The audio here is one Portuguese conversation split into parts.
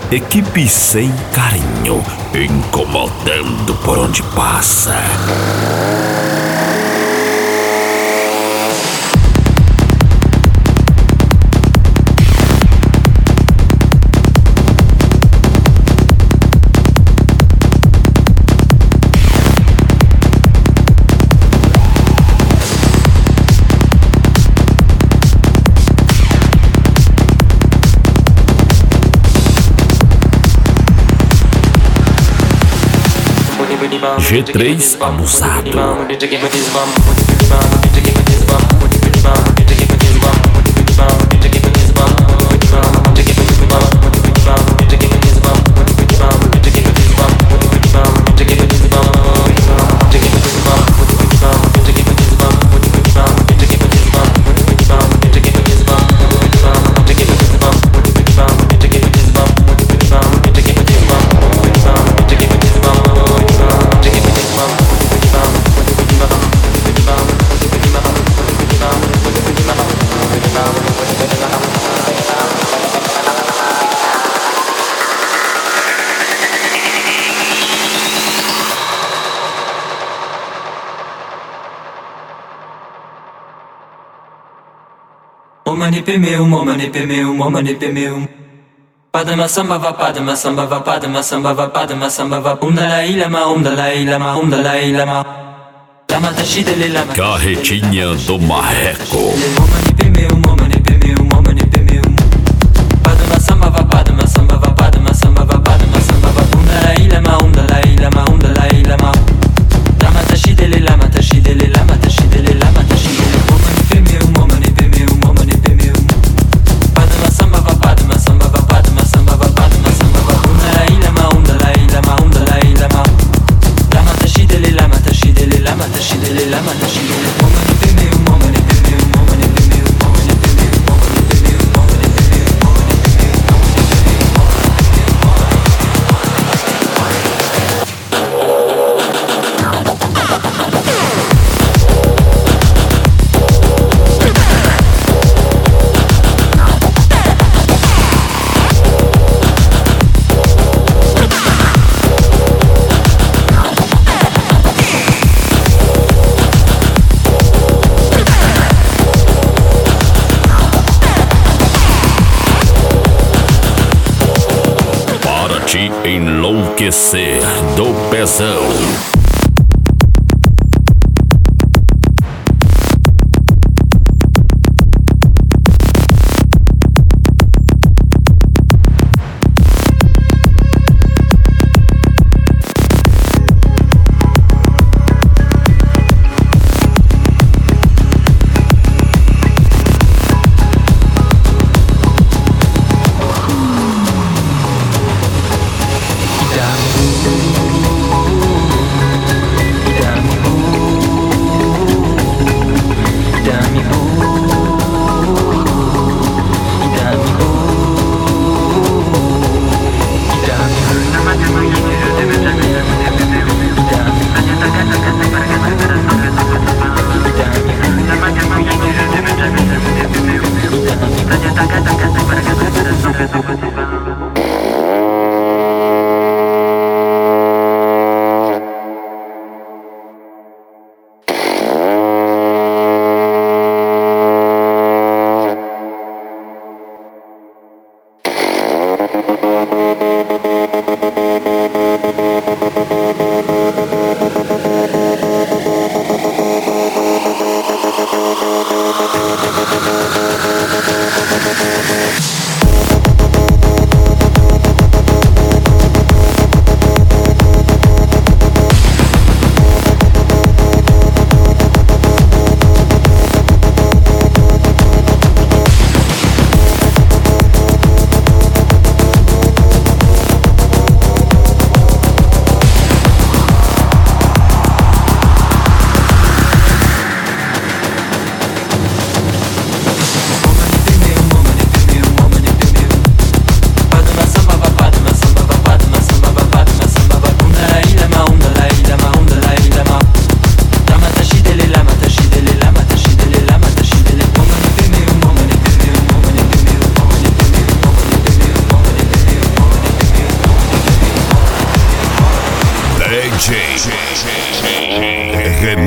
Equipe sem carinho, incomodando por onde passa. G3 abusado. Momani pemeu. Padma samba va padma samba va padma samba va padma samba va Dalai Lama Dalai Lama Dalai Lama Lama tashidele lama Carretinha do Marreco. Momani pemeu. Padma samba va padma samba va padma samba va padma samba va Dalai Lama Dalai Lama Dalai Lama Lama tashidele lama tashidele lama tashidele lama tashidele Momani pemeu Padma samba va padma samba va padma samba va padma samba va Dalai Lama Dalai Lama Dalai Lama Lama tashidele lama tashidele lama tashidele lama tashidele Momani pemeu Enlouquecer do Pezão.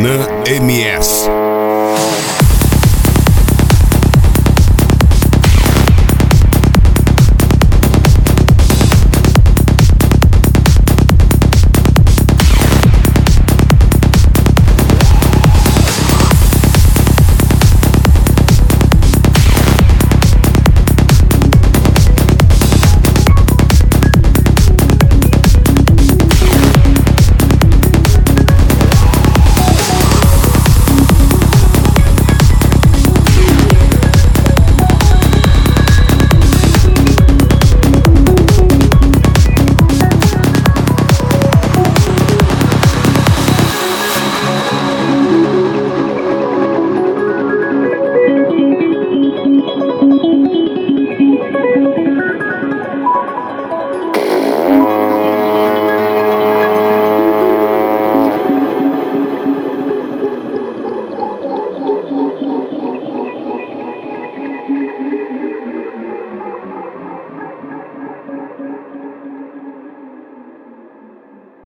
Renan MS.